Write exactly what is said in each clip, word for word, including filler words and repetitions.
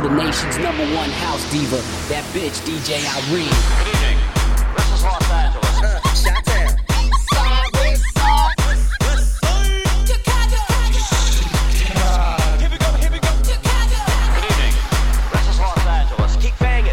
the nation's number one house diva, that bitch D J Irene. Good evening. This is Los Angeles. Shot Here we go, here we go. Good evening. This is Los Angeles. Keep banging.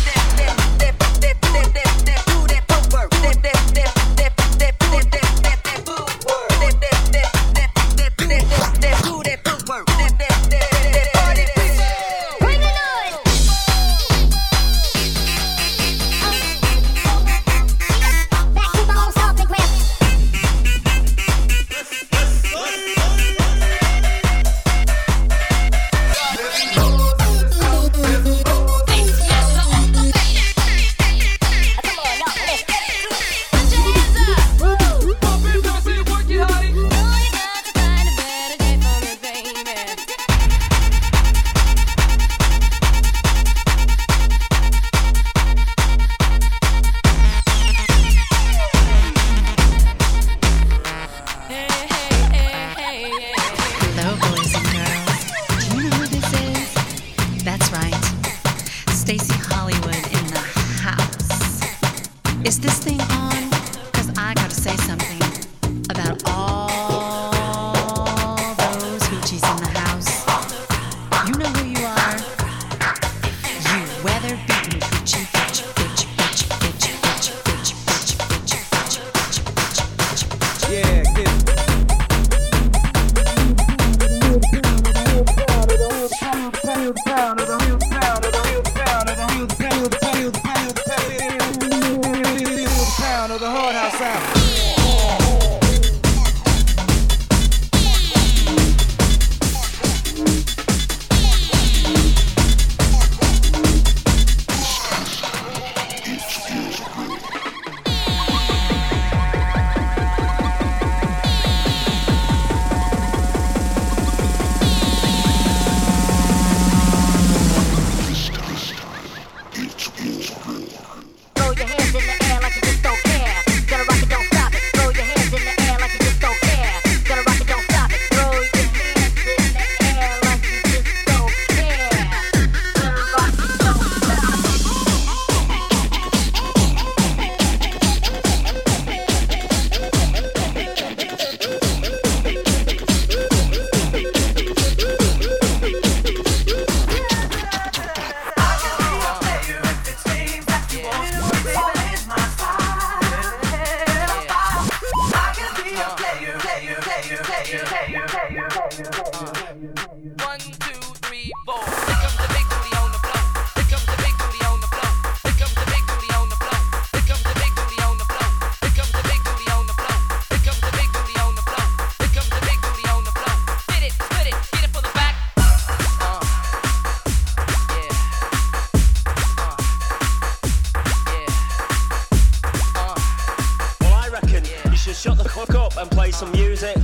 Shut the fuck up and play some music.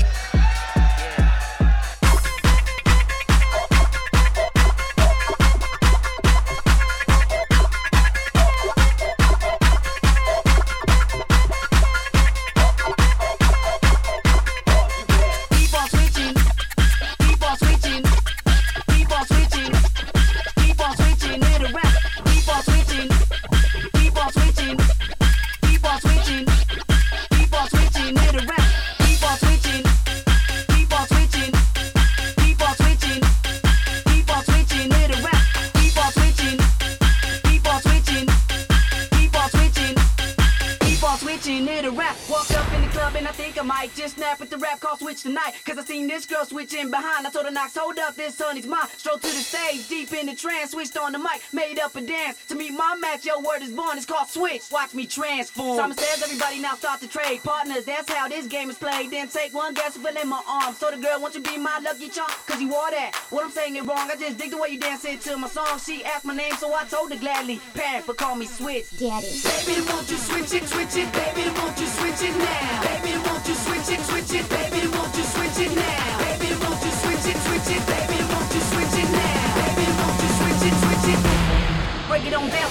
Tonight, cause I seen this girl switching behind. I told her Knox, hold up, this honey's mine. Strolled to the stage, deep in the trance, switched on the mic, made up a dance. To meet my match, your word is born, it's called switch. Watch me transform. Simon says everybody now start to trade partners, that's how this game is played. Then take one guess and fill in my arms. So the girl wants you to be my lucky charm, cause you wore that. What I'm saying is wrong, I just dig the way you dance into my song. She asked my name, so I told her gladly. Parent, but call me Switch. Daddy. Baby, won't you switch it, switch it, baby, won't you switch it now? Baby, won't you switch it, switch it, baby, won't you switch it now? Baby, won't you switch it, switch it, baby, won't you switch it now? Baby, won't you switch it, switch it? Break it on down.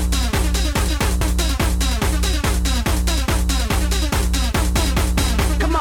Come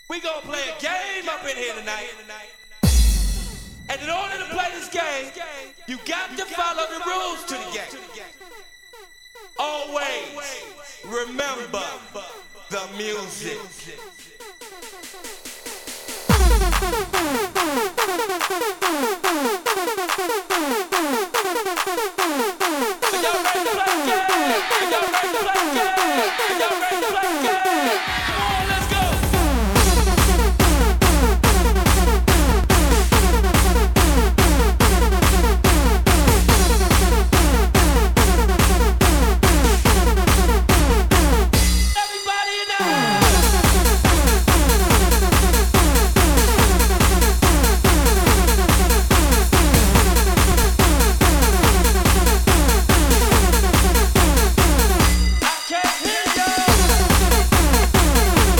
We gonna play a game up in here tonight. And in order to play this game, you got to follow the rules to the game. Always remember the music. Are y'all ready to play the game? Are y'all ready to play the game? Are y'all ready to play the game? Come on, let's go. Can't hear you.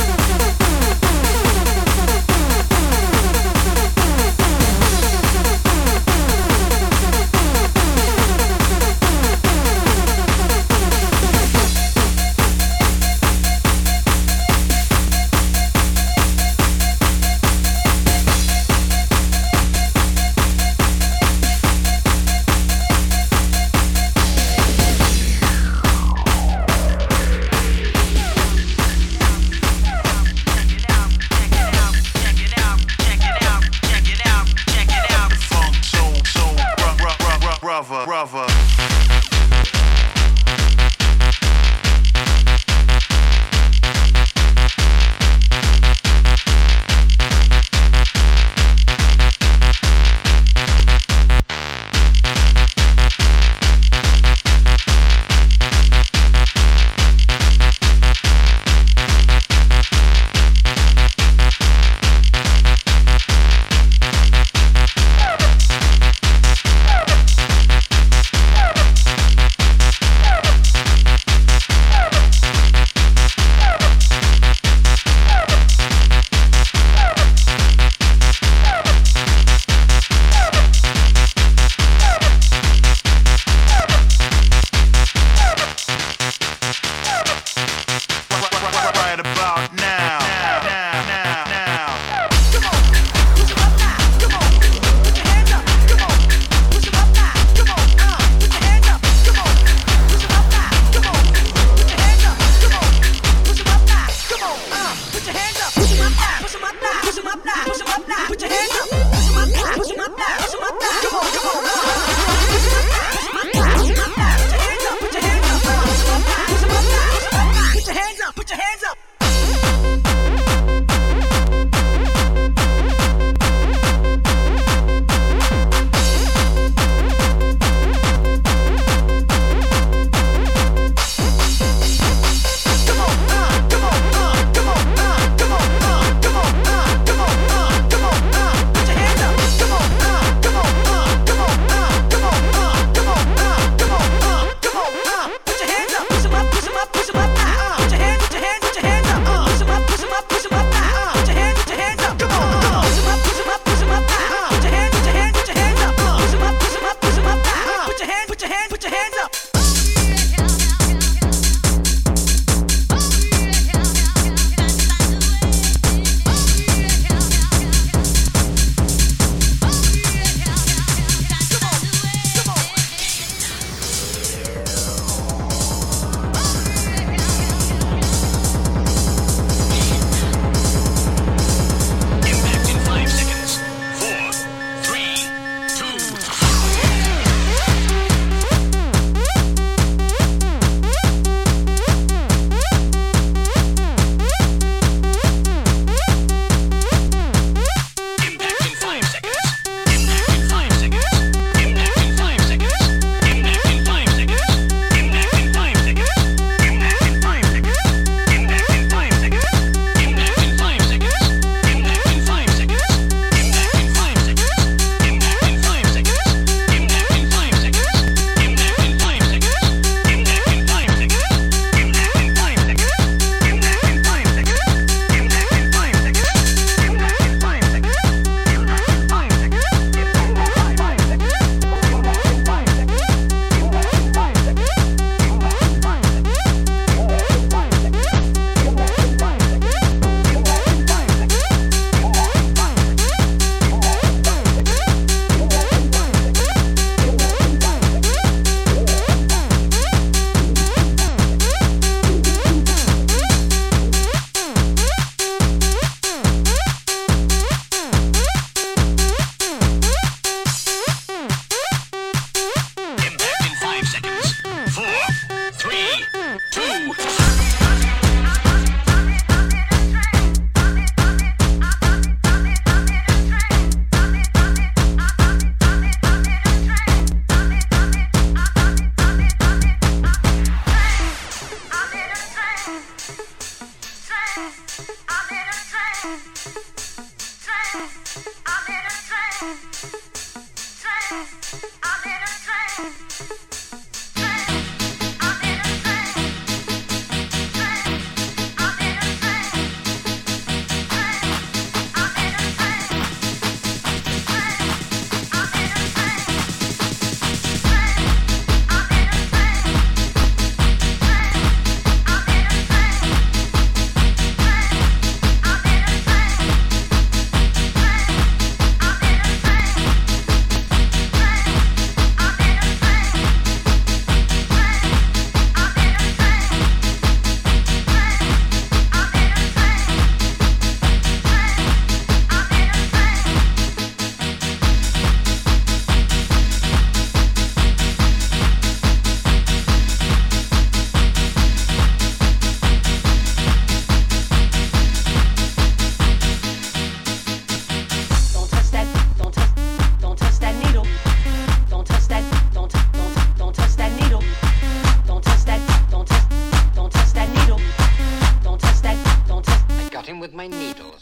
needles.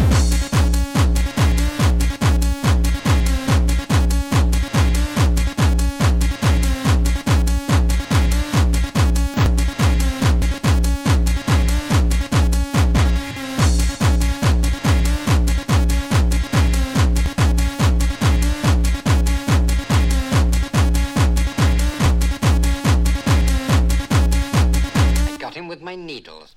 With my needles.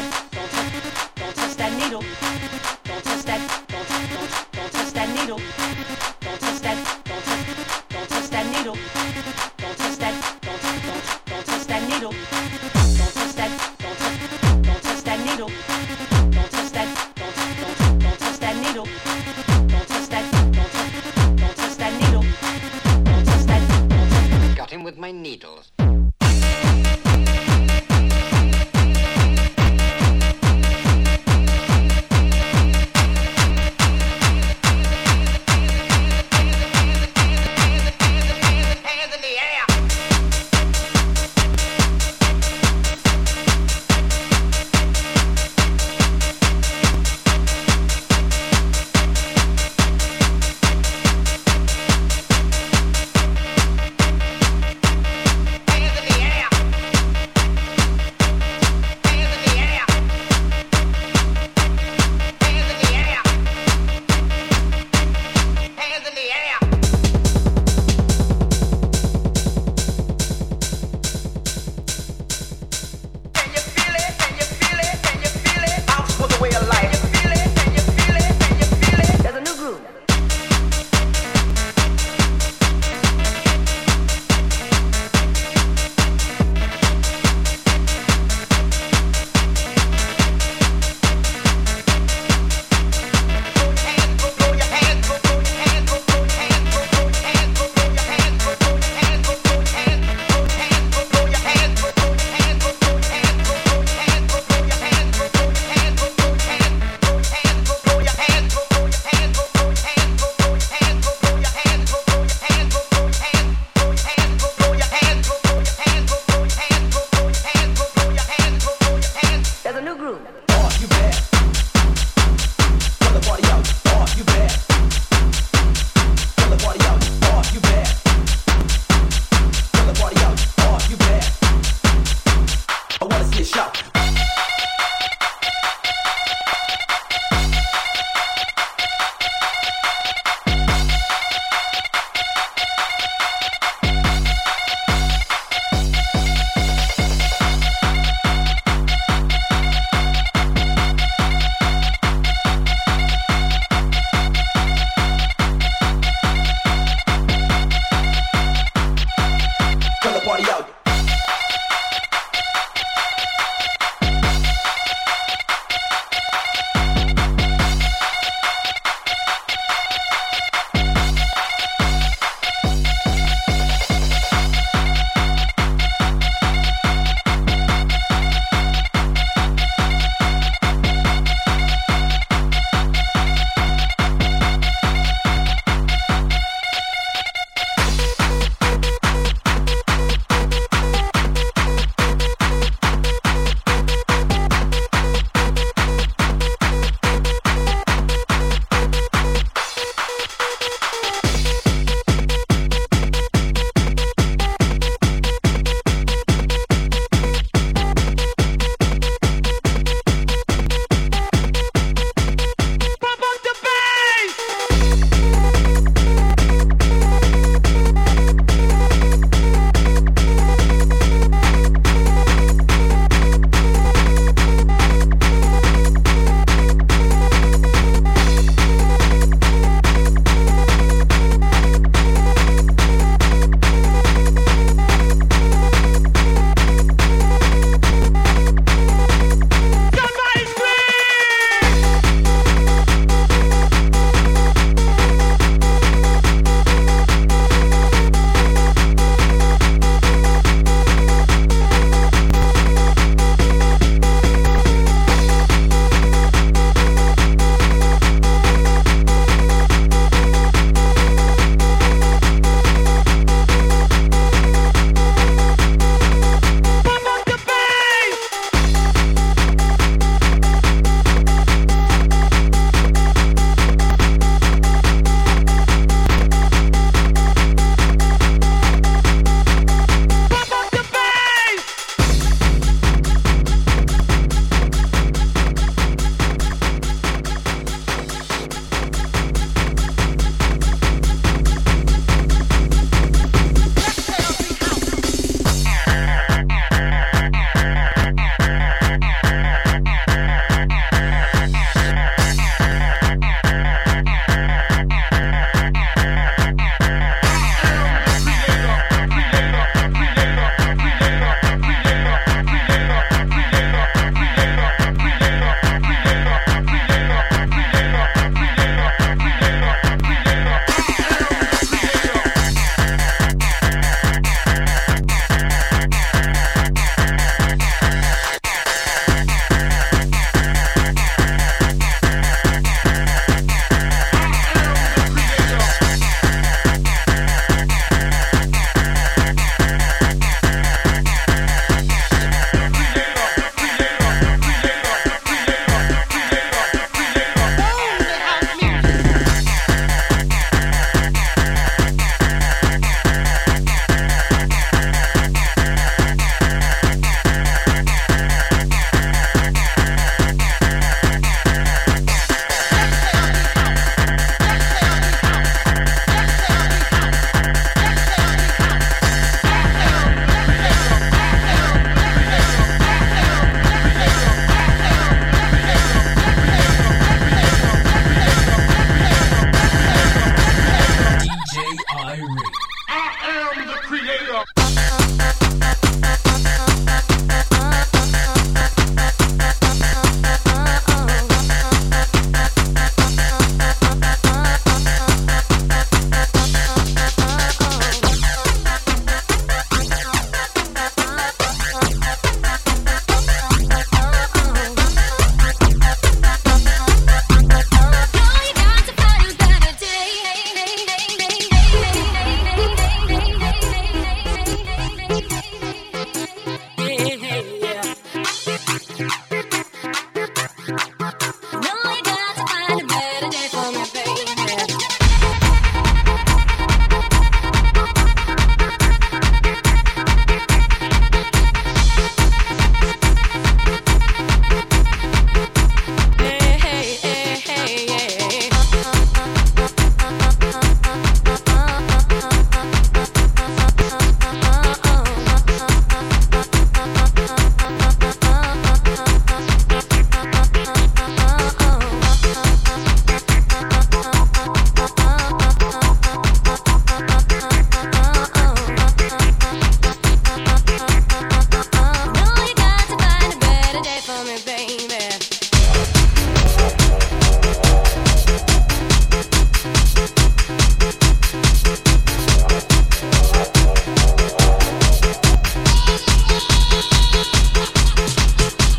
Don't touch that needle.